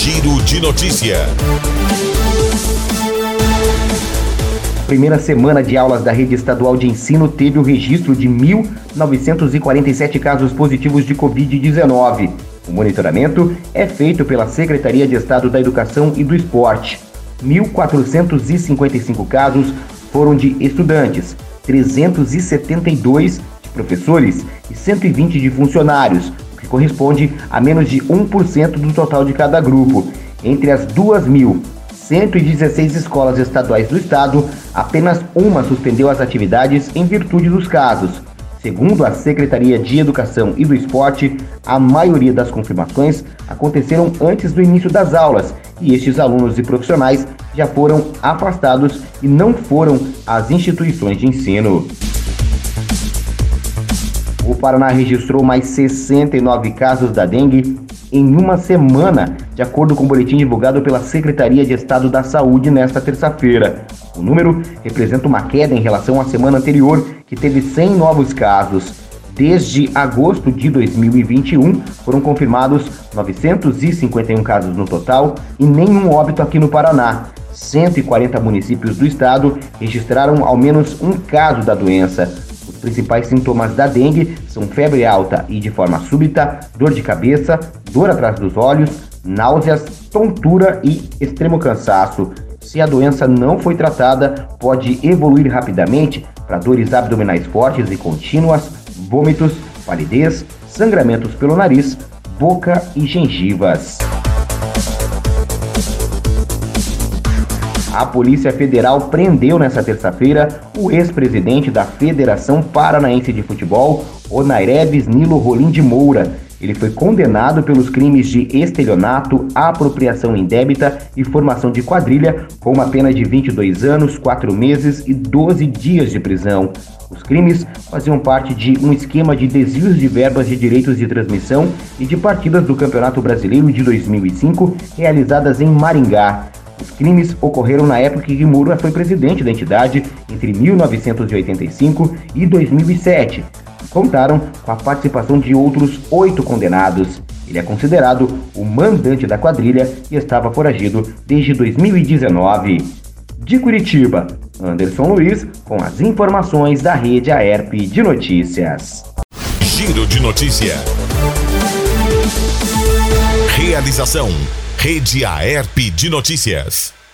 Giro de Notícia. Primeira semana de aulas da rede estadual de ensino teve o registro de 1.947 casos positivos de Covid-19. O monitoramento é feito pela Secretaria de Estado da Educação e do Esporte. 1.455 casos foram de estudantes, 372 de professores e 120 de funcionários, o que corresponde a menos de 1% do total de cada grupo. Entre as 2.116 escolas estaduais do estado, apenas uma suspendeu as atividades em virtude dos casos. Segundo a Secretaria de Educação e do Esporte, a maioria das confirmações aconteceram antes do início das aulas e estes alunos e profissionais já foram afastados e não foram às instituições de ensino. O Paraná registrou mais 69 casos da dengue em uma semana, de acordo com o boletim divulgado pela Secretaria de Estado da Saúde nesta terça-feira. O número representa uma queda em relação à semana anterior, que teve 100 novos casos. Desde agosto de 2021, foram confirmados 951 casos no total e nenhum óbito aqui no Paraná. 140 municípios do estado registraram ao menos um caso da doença. Os principais sintomas da dengue são febre alta e de forma súbita, dor de cabeça, dor atrás dos olhos, náuseas, tontura e extremo cansaço. Se a doença não foi tratada, pode evoluir rapidamente para dores abdominais fortes e contínuas, vômitos, palidez, sangramentos pelo nariz, boca e gengivas. A Polícia Federal prendeu nesta terça-feira o ex-presidente da Federação Paranaense de Futebol, Onaireves Nilo Rolim de Moura. Ele foi condenado pelos crimes de estelionato, apropriação indébita e formação de quadrilha, com uma pena de 22 anos, 4 meses e 12 dias de prisão. Os crimes faziam parte de um esquema de desvios de verbas de direitos de transmissão e de partidas do Campeonato Brasileiro de 2005, realizadas em Maringá. Os crimes ocorreram na época em que Moura foi presidente da entidade, entre 1985 e 2007. Contaram com a participação de outros 8 condenados. Ele é considerado o mandante da quadrilha e estava foragido desde 2019. De Curitiba, Anderson Luiz com as informações da Rede Aerp de Notícias. Giro de Notícia. Realização: Rede Aerp de Notícias.